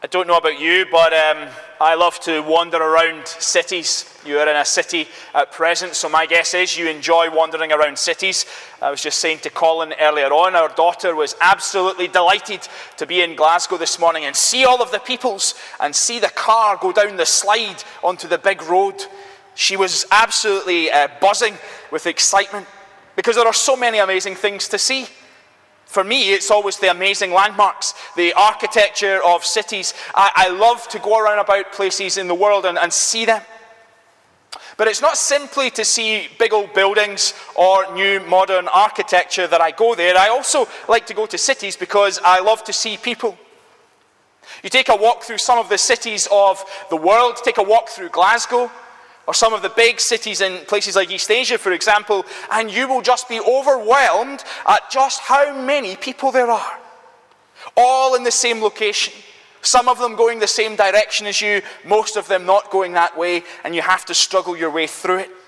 don't know about you, but I love to wander around cities. You are in a city at present, so my guess is you enjoy wandering around cities. I was just saying to Colin earlier on, our daughter was absolutely delighted to be in Glasgow this morning and see all of the peoples and see the car go down the slide onto the big road. She was absolutely buzzing with excitement because there are so many amazing things to see. For me, it's always the amazing landmarks, the architecture of cities. I love to go around about places in the world and see them. But it's not simply to see big old buildings or new modern architecture that I go there. I also like to go to cities because I love to see people. You take a walk through some of the cities of the world, take a walk through Glasgow, or some of the big cities in places like East Asia, for example, and you will just be overwhelmed at just how many people there are. All in the same location. Some of them going the same direction as you, most of them not going that way, and you have to struggle your way through it.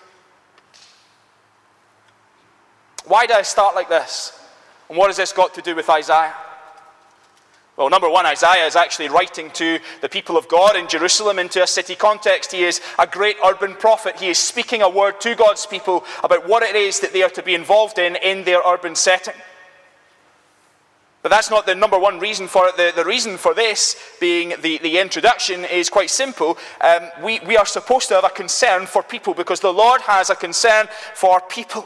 Why do I start like this? And what has this got to do with Isaiah? Well, number one, Isaiah is actually writing to the people of God in Jerusalem into a city context. He is a great urban prophet. He is speaking a word to God's people about what it is that they are to be involved in their urban setting. But that's not the number one reason for it. The reason for this being the introduction is quite simple. We are supposed to have a concern for people because the Lord has a concern for people.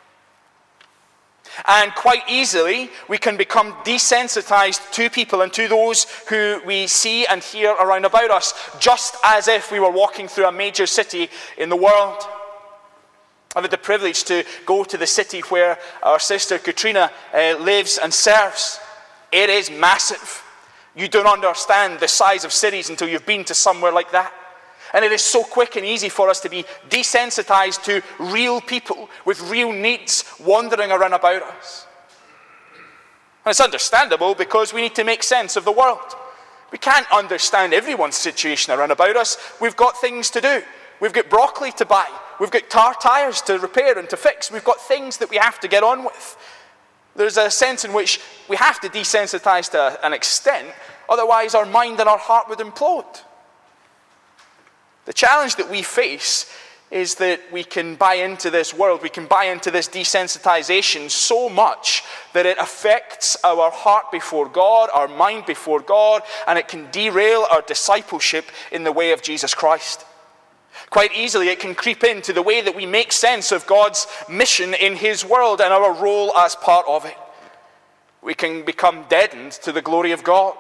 And quite easily, we can become desensitized to people and to those who we see and hear around about us, just as if we were walking through a major city in the world. I've had the privilege to go to the city where our sister Katrina lives and serves. It is massive. You don't understand the size of cities until you've been to somewhere like that. And it is so quick and easy for us to be desensitized to real people with real needs wandering around about us. And it's understandable because we need to make sense of the world. We can't understand everyone's situation around about us. We've got things to do. We've got broccoli to buy. We've got tires to repair and to fix. We've got things that we have to get on with. There's a sense in which we have to desensitize to an extent, otherwise our mind and our heart would implode. The challenge that we face is that we can buy into this world, we can buy into this desensitization so much that it affects our heart before God, our mind before God, and it can derail our discipleship in the way of Jesus Christ. Quite easily, it can creep into the way that we make sense of God's mission in His world and our role as part of it. We can become deadened to the glory of God.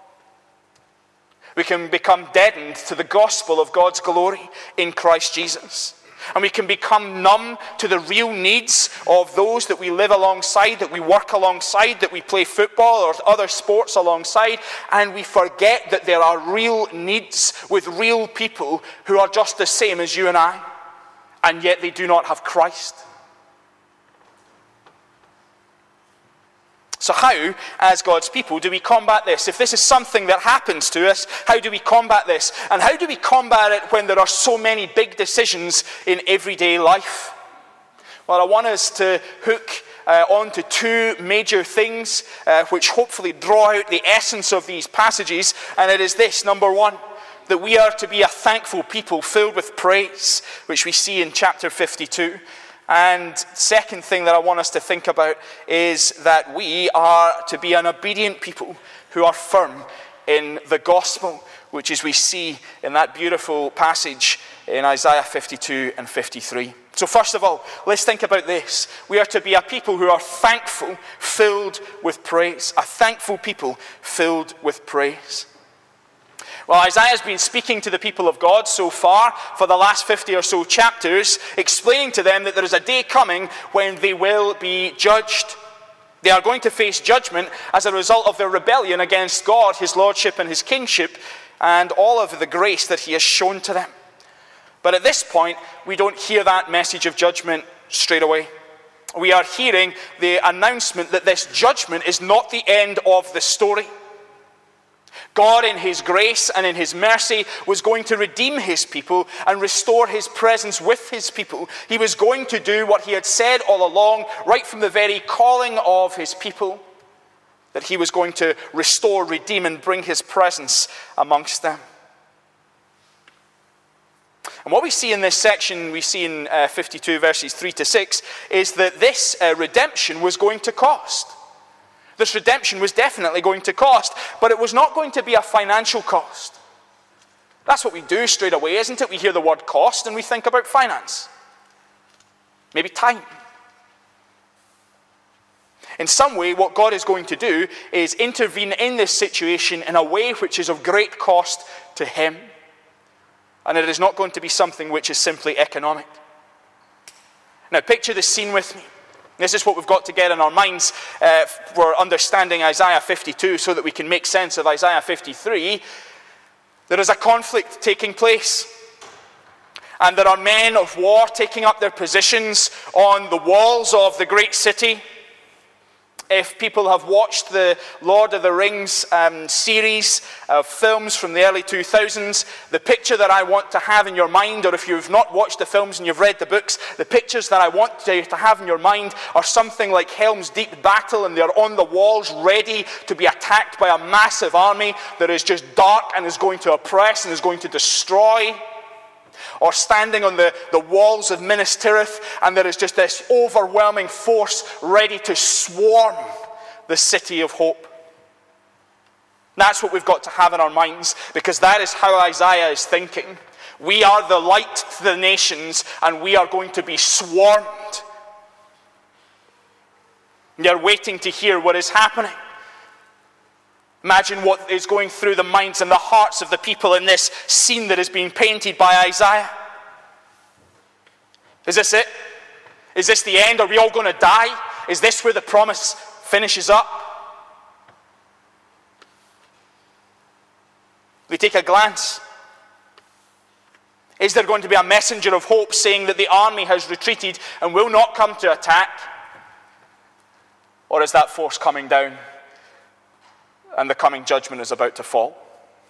We can become deadened to the gospel of God's glory in Christ Jesus. And we can become numb to the real needs of those that we live alongside, that we work alongside, that we play football or other sports alongside. And we forget that there are real needs with real people who are just the same as you and I. And yet they do not have Christ. So how, as God's people, do we combat this? If this is something that happens to us, how do we combat this? And how do we combat it when there are so many big decisions in everyday life? Well, I want us to hook onto two major things which hopefully draw out the essence of these passages. And it is this, number one, that we are to be a thankful people filled with praise, which we see in chapter 52. And second thing that I want us to think about is that we are to be an obedient people who are firm in the gospel, which is we see in that beautiful passage in Isaiah 52 and 53. So first of all, let's think about this. We are to be a people who are thankful, filled with praise. A thankful people filled with praise. Well, Isaiah has been speaking to the people of God so far for the last 50 or so chapters, explaining to them that there is a day coming when they will be judged. They are going to face judgment as a result of their rebellion against God, His lordship and His kingship, and all of the grace that He has shown to them. But at this point, we don't hear that message of judgment straight away. We are hearing the announcement that this judgment is not the end of the story. God in His grace and in His mercy was going to redeem His people and restore His presence with His people. He was going to do what He had said all along, right from the very calling of His people, that he was going to restore, redeem, and bring his presence amongst them. And what we see in this section, we see in 52 verses 3 to 6, is that this redemption was going to cost. This redemption was definitely going to cost, but it was not going to be a financial cost. That's what we do straight away, isn't it? We hear the word cost and we think about finance. Maybe time. In some way, what God is going to do is intervene in this situation in a way which is of great cost to him. And it is not going to be something which is simply economic. Now, picture the scene with me. This is what we've got to get in our minds for understanding Isaiah 52 so that we can make sense of Isaiah 53. There is a conflict taking place. And there are men of war taking up their positions on the walls of the great city. If people have watched the Lord of the Rings series of films from the early 2000s, the picture that I want to have in your mind, or if you've not watched the films and you've read the books, the pictures that I want you to have in your mind are something like Helm's Deep battle, and they're on the walls ready to be attacked by a massive army that is just dark and is going to oppress and is going to destroy. Or standing on the walls of Minas Tirith, and there is just this overwhelming force ready to swarm the city of hope. That's what we've got to have in our minds, because that is how Isaiah is thinking. We are the light to the nations, and we are going to be swarmed. They're waiting to hear what is happening. Imagine what is going through the minds and the hearts of the people in this scene that is being painted by Isaiah. Is this it? Is this the end? Are we all going to die? Is this where the promise finishes up? We take a glance. Is there going to be a messenger of hope saying that the army has retreated and will not come to attack? Or is that force coming down? And the coming judgment is about to fall.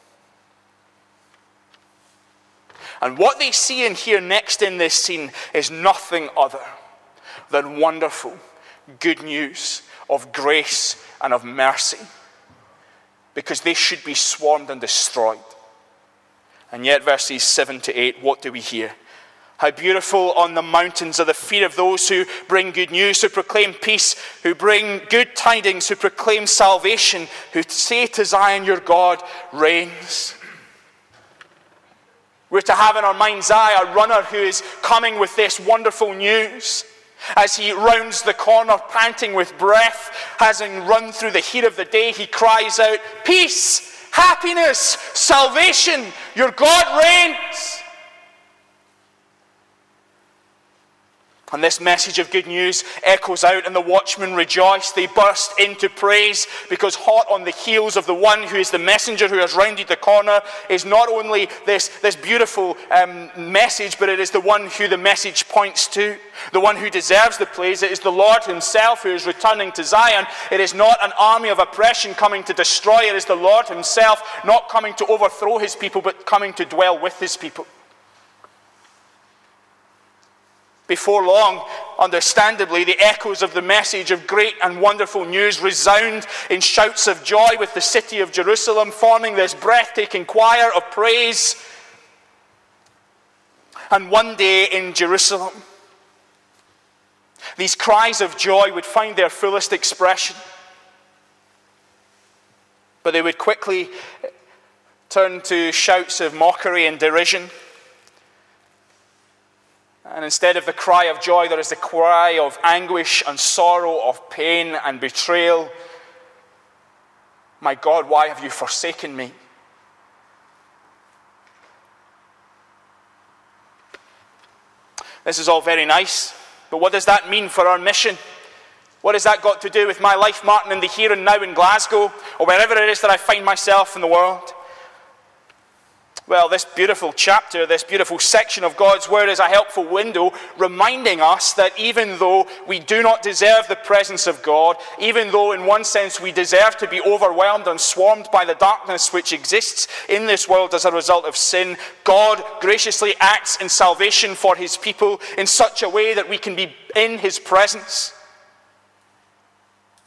And what they see and hear next in this scene is nothing other than wonderful good news of grace and of mercy. Because they should be swarmed and destroyed. And yet, verses 7 to 8, what do we hear? How beautiful on the mountains are the feet of those who bring good news, who proclaim peace, who bring good tidings, who proclaim salvation, who say to Zion, your God reigns. We're to have in our mind's eye a runner who is coming with this wonderful news. As he rounds the corner, panting with breath, having run through the heat of the day, he cries out, peace, happiness, salvation, your God reigns. And this message of good news echoes out, and the watchmen rejoice. They burst into praise, because hot on the heels of the one who is the messenger who has rounded the corner is not only this beautiful message, but it is the one who the message points to. The one who deserves the praise. It is the Lord himself who is returning to Zion. It is not an army of oppression coming to destroy. It is the Lord himself, not coming to overthrow his people, but coming to dwell with his people. Before long, understandably, the echoes of the message of great and wonderful news resound in shouts of joy with the city of Jerusalem, forming this breathtaking choir of praise. And one day in Jerusalem, these cries of joy would find their fullest expression. But they would quickly turn to shouts of mockery and derision. And instead of the cry of joy, there is the cry of anguish and sorrow, of pain and betrayal. My God, why have you forsaken me? This is all very nice, but what does that mean for our mission? What has that got to do with my life, Martin, in the here and now in Glasgow, or wherever it is that I find myself in the world? Well, this beautiful chapter, this beautiful section of God's Word is a helpful window reminding us that even though we do not deserve the presence of God, even though in one sense we deserve to be overwhelmed and swarmed by the darkness which exists in this world as a result of sin, God graciously acts in salvation for his people in such a way that we can be in his presence.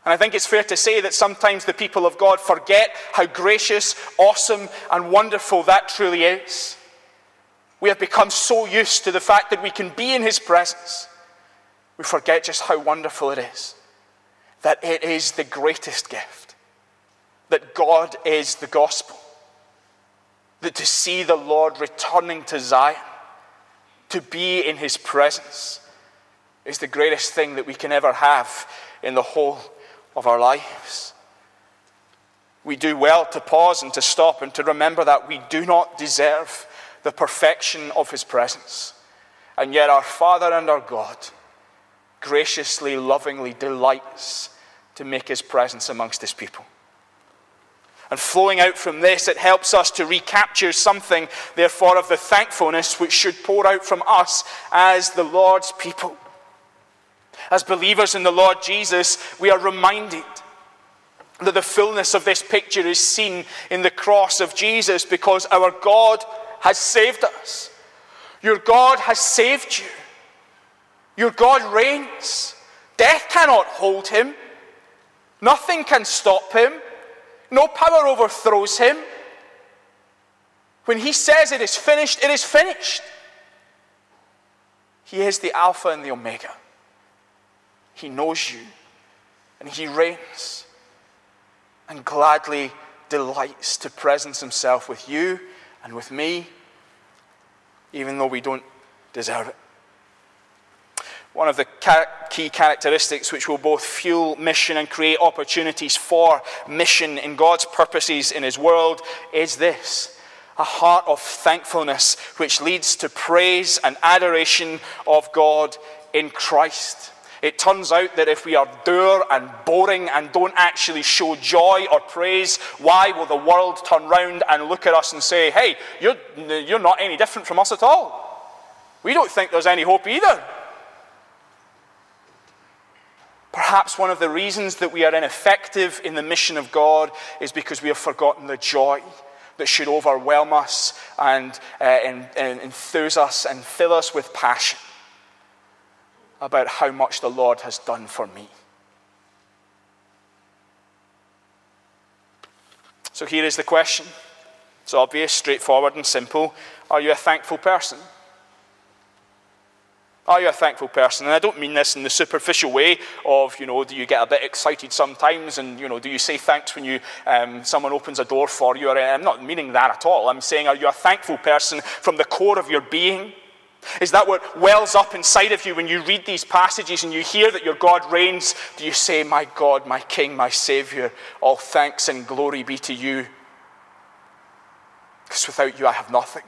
And I think it's fair to say that sometimes the people of God forget how gracious, awesome, and wonderful that truly is. We have become so used to the fact that we can be in his presence. We forget just how wonderful it is. That it is the greatest gift. That God is the gospel. That to see the Lord returning to Zion, to be in his presence, is the greatest thing that we can ever have in the whole of our lives. We do well to pause and to stop and to remember that we do not deserve the perfection of his presence. And yet our Father and our God graciously, lovingly delights to make his presence amongst his people. And flowing out from this, it helps us to recapture something, therefore, of the thankfulness which should pour out from us as the Lord's people. As believers in the Lord Jesus, we are reminded that the fullness of this picture is seen in the cross of Jesus, because our God has saved us. Your God has saved you. Your God reigns. Death cannot hold him. Nothing can stop him. No power overthrows him. When he says it is finished, it is finished. He is the Alpha and the Omega. He knows you, and he reigns and gladly delights to presence himself with you and with me, even though we don't deserve it. One of the key characteristics which will both fuel mission and create opportunities for mission in God's purposes in his world is this: a heart of thankfulness which leads to praise and adoration of God in Christ. It turns out that if we are dour and boring and don't actually show joy or praise, why will the world turn round and look at us and say, hey, you're not any different from us at all. We don't think there's any hope either. Perhaps one of the reasons that we are ineffective in the mission of God is because we have forgotten the joy that should overwhelm us and enthuse us and fill us with passion about how much the Lord has done for me. So here is the question. It's obvious, straightforward, and simple. Are you a thankful person? Are you a thankful person? And I don't mean this in the superficial way of, do you get a bit excited sometimes and, do you say thanks when someone opens a door for you? I'm not meaning that at all. I'm saying, are you a thankful person from the core of your being? Is that what wells up inside of you when you read these passages and you hear that your God reigns? Do you say, my God, my King, my Savior, all thanks and glory be to you? Because without you I have nothing.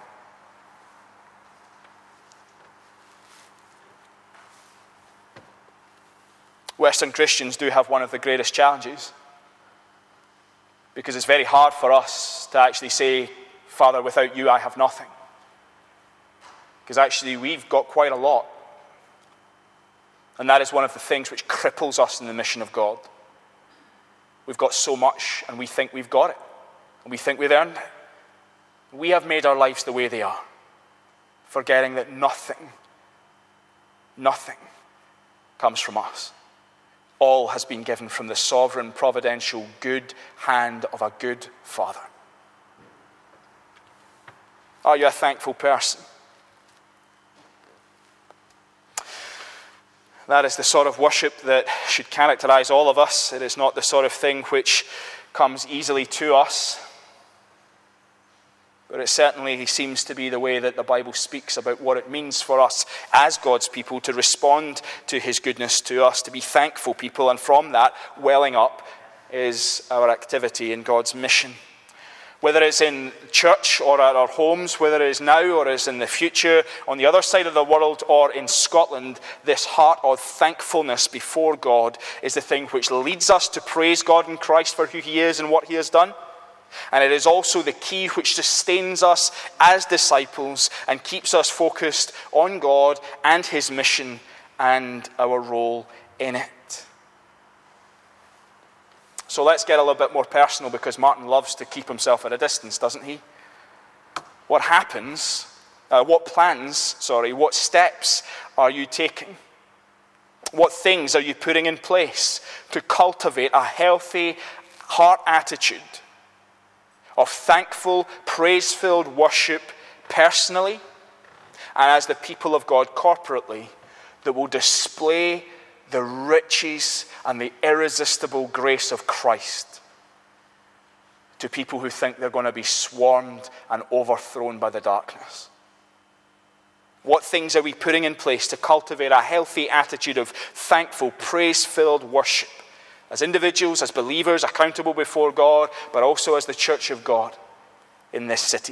Western Christians do have one of the greatest challenges, because it's very hard for us to actually say, Father, without you I have nothing. Because actually we've got quite a lot. And that is one of the things which cripples us in the mission of God. We've got so much and we think we've got it. And we think we've earned it. We have made our lives the way they are, forgetting that nothing comes from us. All has been given from the sovereign, providential, good hand of a good Father. Are you a thankful person? That is the sort of worship that should characterize all of us. It is not the sort of thing which comes easily to us. But it certainly seems to be the way that the Bible speaks about what it means for us as God's people to respond to his goodness to us, to be thankful people. And from that, welling up is our activity in God's mission. Whether it's in church or at our homes, whether it is now or is in the future, on the other side of the world or in Scotland, this heart of thankfulness before God is the thing which leads us to praise God in Christ for who he is and what he has done. And it is also the key which sustains us as disciples and keeps us focused on God and his mission and our role in it. So let's get a little bit more personal, because Martin loves to keep himself at a distance, doesn't he? What steps are you taking? What things are you putting in place to cultivate a healthy heart attitude of thankful, praise-filled worship personally and as the people of God corporately that will display the riches and the irresistible grace of Christ to people who think they're going to be swarmed and overthrown by the darkness? What things are we putting in place to cultivate a healthy attitude of thankful, praise-filled worship as individuals, as believers, accountable before God, but also as the church of God in this city?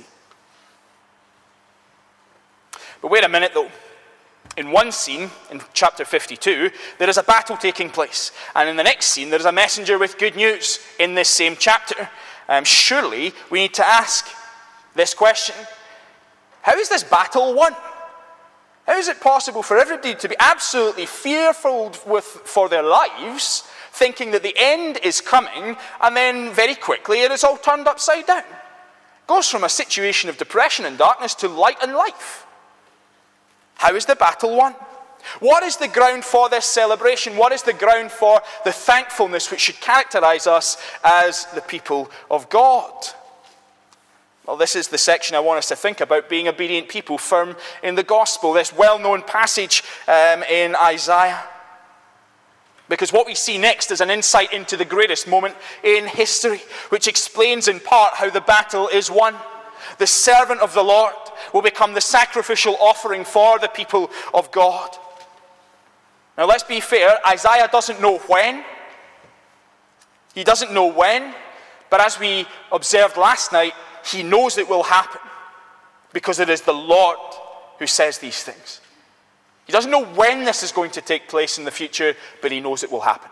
But wait a minute though. In one scene, in chapter 52, there is a battle taking place. And in the next scene, there is a messenger with good news in this same chapter. Surely we need to ask this question: how is this battle won? How is it possible for everybody to be absolutely fearful for their lives, thinking that the end is coming, and then very quickly it is all turned upside down? It goes from a situation of depression and darkness to light and life. How is the battle won? What is the ground for this celebration? What is the ground for the thankfulness which should characterize us as the people of God? Well, this is the section I want us to think about: being obedient people, firm in the gospel. This well-known passage in Isaiah. Because what we see next is an insight into the greatest moment in history, which explains in part how the battle is won. The servant of the Lord will become the sacrificial offering for the people of God. Now let's be fair, Isaiah doesn't know when. He doesn't know when, but as we observed last night, he knows it will happen because it is the Lord who says these things. He doesn't know when this is going to take place in the future, but he knows it will happen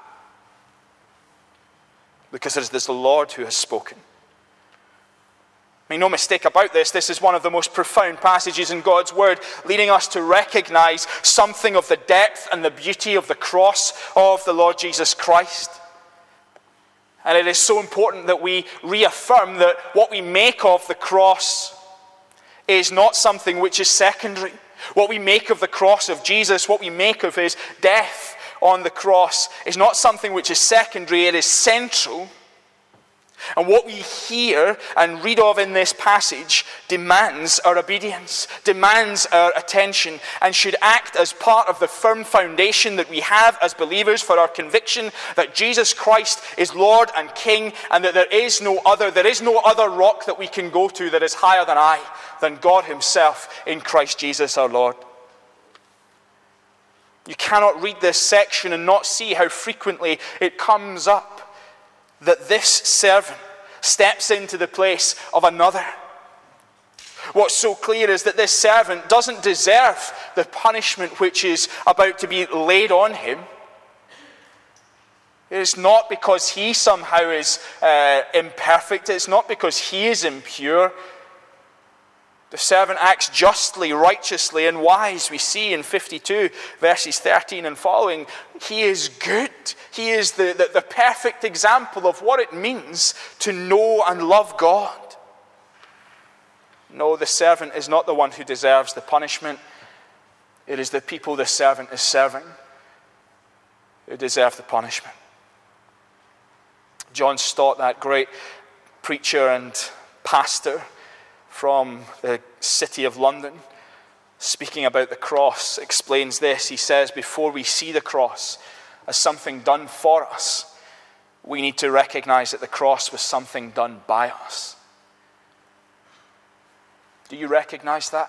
because it is the Lord who has spoken. Make no mistake about this, this is one of the most profound passages in God's Word, leading us to recognize something of the depth and the beauty of the cross of the Lord Jesus Christ. And it is so important that we reaffirm that what we make of the cross is not something which is secondary. What we make of the cross of Jesus, what we make of his death on the cross, is not something which is secondary, it is central. And what we hear and read of in this passage demands our obedience, demands our attention, and should act as part of the firm foundation that we have as believers for our conviction that Jesus Christ is Lord and King, and that there is no other rock that we can go to that is higher than God himself in Christ Jesus our Lord. You cannot read this section and not see how frequently it comes up that this servant steps into the place of another. What's so clear is that this servant doesn't deserve the punishment which is about to be laid on him. It is not because he somehow is imperfect. It's not because he is impure. The servant acts justly, righteously, and wise. We see in 52, verses 13 and following, he is good. He is the perfect example of what it means to know and love God. No, the servant is not the one who deserves the punishment. It is the people the servant is serving who deserve the punishment. John Stott, that great preacher and pastor from the city of London, speaking about the cross, explains this. He says, before we see the cross as something done for us, we need to recognize that the cross was something done by us. Do you recognize that?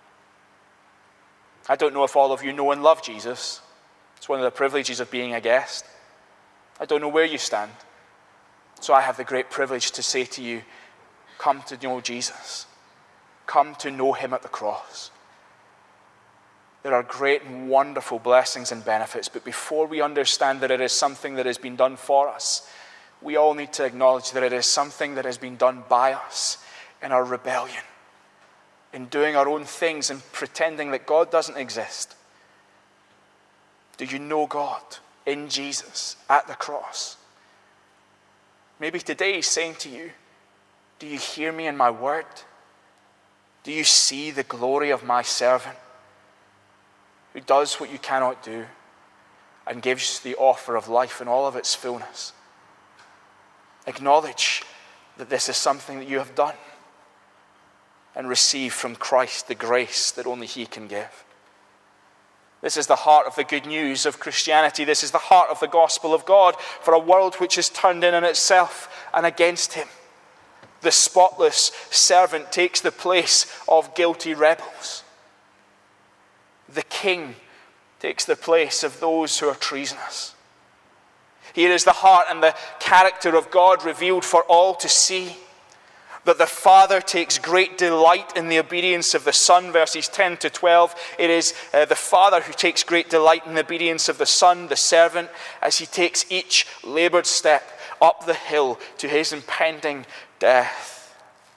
I don't know if all of you know and love Jesus. It's one of the privileges of being a guest. I don't know where you stand. So I have the great privilege to say to you, come to know Jesus. Come to know him at the cross. There are great and wonderful blessings and benefits, but before we understand that it is something that has been done for us, we all need to acknowledge that it is something that has been done by us in our rebellion, in doing our own things and pretending that God doesn't exist. Do you know God in Jesus at the cross? Maybe today he's saying to you, do you hear me in my word? Do you see the glory of my servant who does what you cannot do and gives the offer of life in all of its fullness. Acknowledge that this is something that you have done and receive from Christ the grace that only he can give. This is the heart of the good news of Christianity. This is the heart of the gospel of God for a world which is turned in on itself and against him. The spotless servant takes the place of guilty rebels. The king takes the place of those who are treasonous. Here is the heart and the character of God revealed for all to see. That the Father takes great delight in the obedience of the Son, verses 10 to 12. It is the Father who takes great delight in the obedience of the Son, the servant, as he takes each labored step up the hill to his impending death.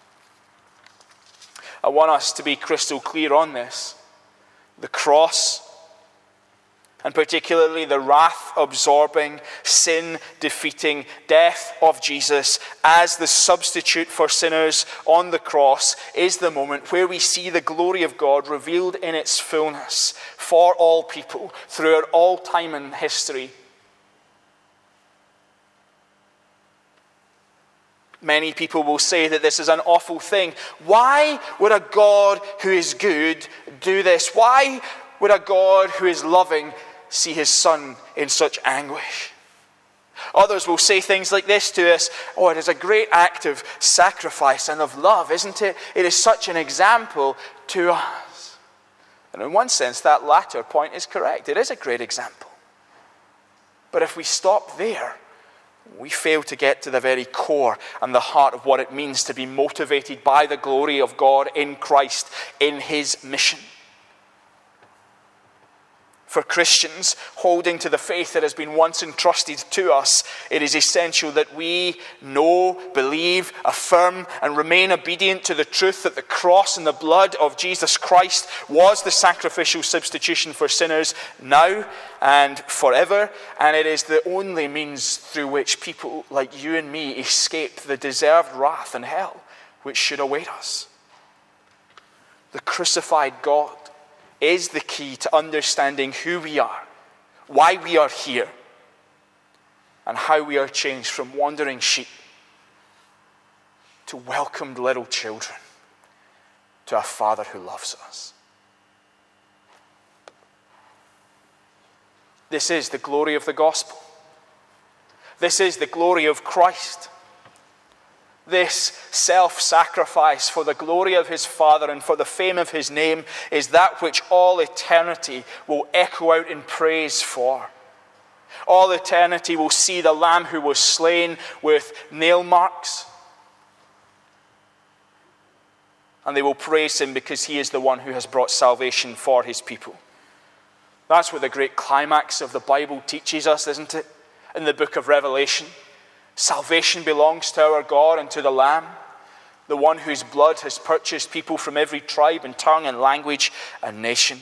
I want us to be crystal clear on this. The cross, and particularly the wrath-absorbing, sin-defeating death of Jesus as the substitute for sinners on the cross, is the moment where we see the glory of God revealed in its fullness for all people throughout all time and history. Many people will say that this is an awful thing. Why would a God who is good do this? Why would a God who is loving see his Son in such anguish? Others will say things like this to us: oh, it is a great act of sacrifice and of love, isn't it? It is such an example to us. And in one sense, that latter point is correct. It is a great example. But if we stop there, we fail to get to the very core and the heart of what it means to be motivated by the glory of God in Christ in his mission. For Christians holding to the faith that has been once entrusted to us, it is essential that we know, believe, affirm, and remain obedient to the truth that the cross and the blood of Jesus Christ was the sacrificial substitution for sinners now and forever, and it is the only means through which people like you and me escape the deserved wrath and hell which should await us. The crucified God is the key to understanding who we are, why we are here, and how we are changed from wandering sheep to welcomed little children to a Father who loves us. This is the glory of the gospel. This is the glory of Christ. This self-sacrifice for the glory of his Father and for the fame of his name is that which all eternity will echo out in praise for. All eternity will see the Lamb who was slain with nail marks, and they will praise him because he is the one who has brought salvation for his people. That's what the great climax of the Bible teaches us, isn't it? In the book of Revelation. Salvation belongs to our God and to the Lamb, the one whose blood has purchased people from every tribe and tongue and language and nation.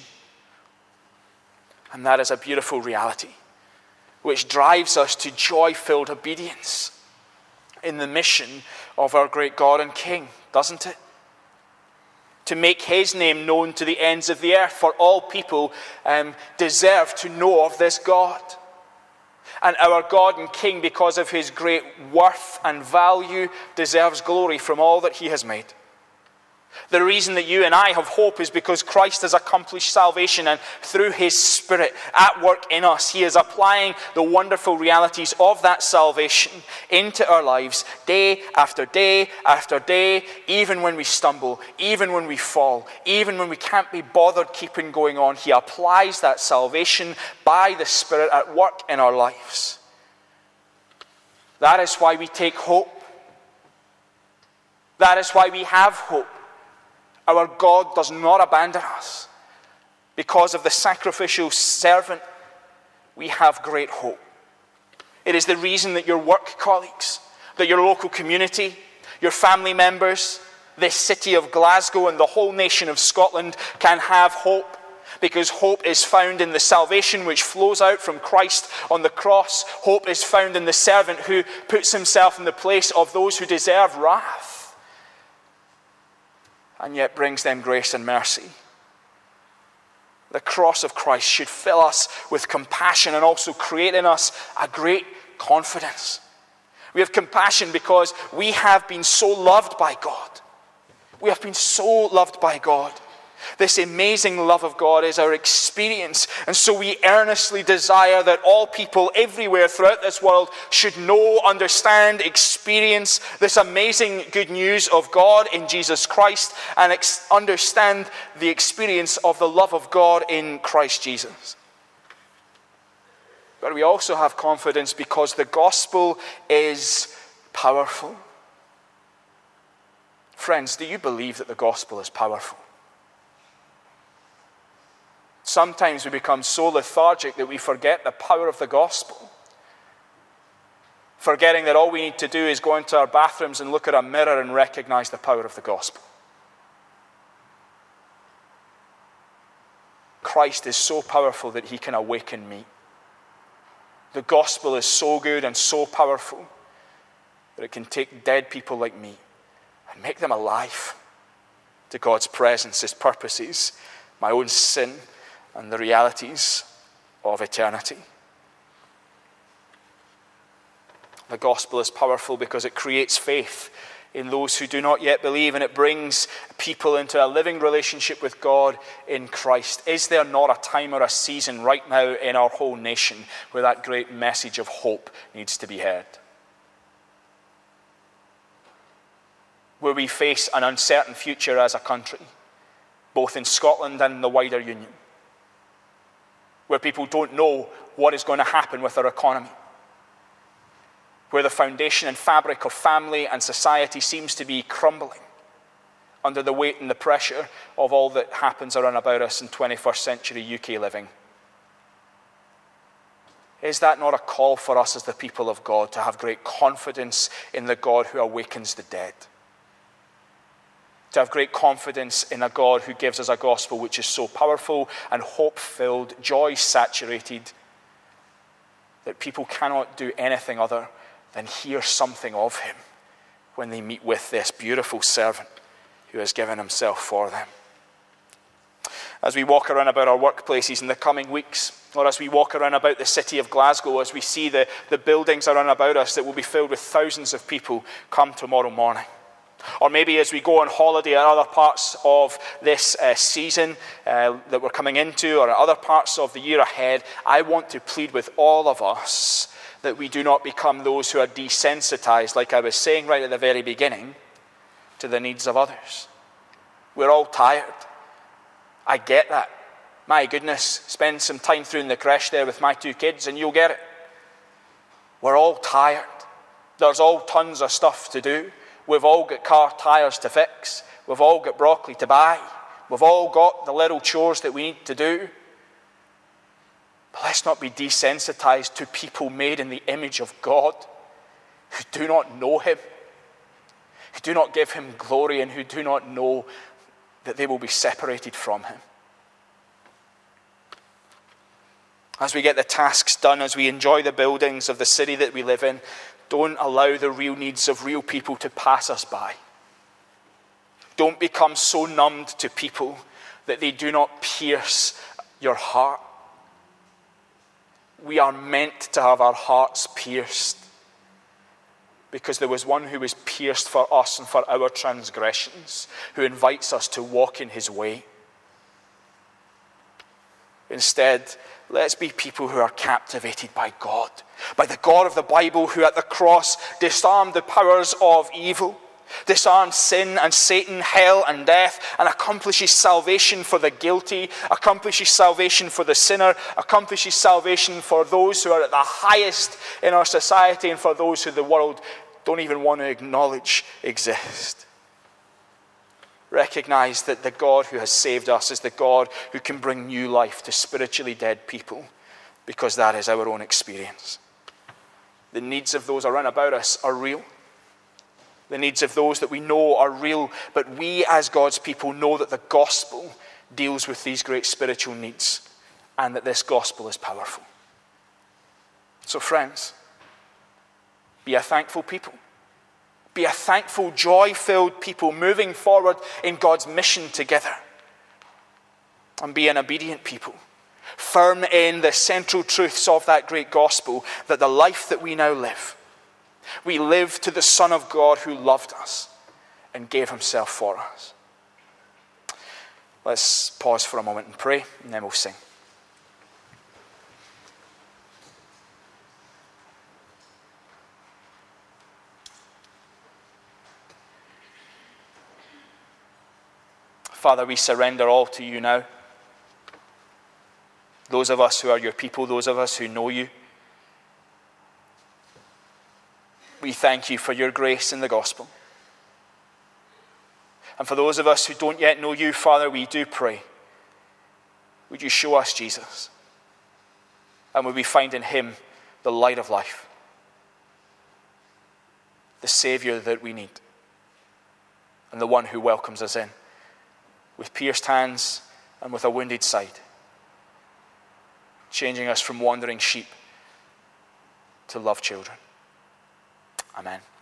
And that is a beautiful reality, which drives us to joy-filled obedience in the mission of our great God and King, doesn't it? To make his name known to the ends of the earth, for all people deserve to know of this God. And our God and King, because of his great worth and value, deserves glory from all that he has made. The reason that you and I have hope is because Christ has accomplished salvation, and through his Spirit at work in us, he is applying the wonderful realities of that salvation into our lives day after day after day, even when we stumble, even when we fall, even when we can't be bothered keeping going on. He applies that salvation by the Spirit at work in our lives. That is why we take hope. That is why we have hope. Our God does not abandon us. Because of the sacrificial servant, we have great hope. It is the reason that your work colleagues, that your local community, your family members, this city of Glasgow and the whole nation of Scotland can have hope. Because hope is found in the salvation which flows out from Christ on the cross. Hope is found in the servant who puts himself in the place of those who deserve wrath, and yet brings them grace and mercy. The cross of Christ should fill us with compassion and also create in us a great confidence. We have compassion because we have been so loved by God. We have been so loved by God. This amazing love of God is our experience. And so we earnestly desire that all people everywhere throughout this world should know, understand, experience this amazing good news of God in Jesus Christ and understand the experience of the love of God in Christ Jesus. But we also have confidence because the gospel is powerful. Friends, do you believe that the gospel is powerful? Sometimes we become so lethargic that we forget the power of the gospel. Forgetting that all we need to do is go into our bathrooms and look at a mirror and recognize the power of the gospel. Christ is so powerful that he can awaken me. The gospel is so good and so powerful that it can take dead people like me and make them alive to God's presence, his purposes, my own sin, and the realities of eternity. The gospel is powerful because it creates faith in those who do not yet believe, and it brings people into a living relationship with God in Christ. Is there not a time or a season right now in our whole nation where that great message of hope needs to be heard? Where we face an uncertain future as a country, both in Scotland and in the wider union. Where people don't know what is going to happen with our economy. Where the foundation and fabric of family and society seems to be crumbling under the weight and the pressure of all that happens around about us in 21st century UK living. Is that not a call for us as the people of God to have great confidence in the God who awakens the dead? To have great confidence in a God who gives us a gospel which is so powerful and hope-filled, joy-saturated, that people cannot do anything other than hear something of him when they meet with this beautiful servant who has given himself for them. As we walk around about our workplaces in the coming weeks, or as we walk around about the city of Glasgow, as we see the buildings around about us that will be filled with thousands of people come tomorrow morning. Or maybe as we go on holiday at other parts of this season that we're coming into, or at other parts of the year ahead, I want to plead with all of us that we do not become those who are desensitized, like I was saying right at the very beginning, to the needs of others. We're all tired. I get that. My goodness, spend some time through in the creche there with my two kids and you'll get it. We're all tired. There's all tons of stuff to do. We've all got car tires to fix. We've all got broccoli to buy. We've all got the little chores that we need to do. But let's not be desensitized to people made in the image of God who do not know him, who do not give him glory, and who do not know that they will be separated from him. As we get the tasks done, as we enjoy the buildings of the city that we live in, don't allow the real needs of real people to pass us by. Don't become so numbed to people that they do not pierce your heart. We are meant to have our hearts pierced because there was one who was pierced for us and for our transgressions, who invites us to walk in his way. Instead, let's be people who are captivated by God, by the God of the Bible, who at the cross disarmed the powers of evil, disarmed sin and Satan, hell and death, and accomplishes salvation for the guilty, accomplishes salvation for the sinner, accomplishes salvation for those who are at the highest in our society and for those who the world don't even want to acknowledge exist. Recognize that the God who has saved us is the God who can bring new life to spiritually dead people, because that is our own experience. The needs of those around about us are real. The needs of those that we know are real, but we as God's people know that the gospel deals with these great spiritual needs and that this gospel is powerful. So friends, be a thankful people. Be a thankful, joy-filled people moving forward in God's mission together. and be an obedient people, firm in the central truths of that great gospel, that the life that we now live, we live to the Son of God who loved us and gave himself for us. Let's pause for a moment and pray, and then we'll sing. Father, we surrender all to you now. Those of us who are your people, those of us who know you, we thank you for your grace in the gospel. And for those of us who don't yet know you, Father, we do pray, would you show us Jesus? And would we find in him the light of life, the Savior that we need, and the one who welcomes us in with pierced hands and with a wounded side, changing us from wandering sheep to love children. Amen.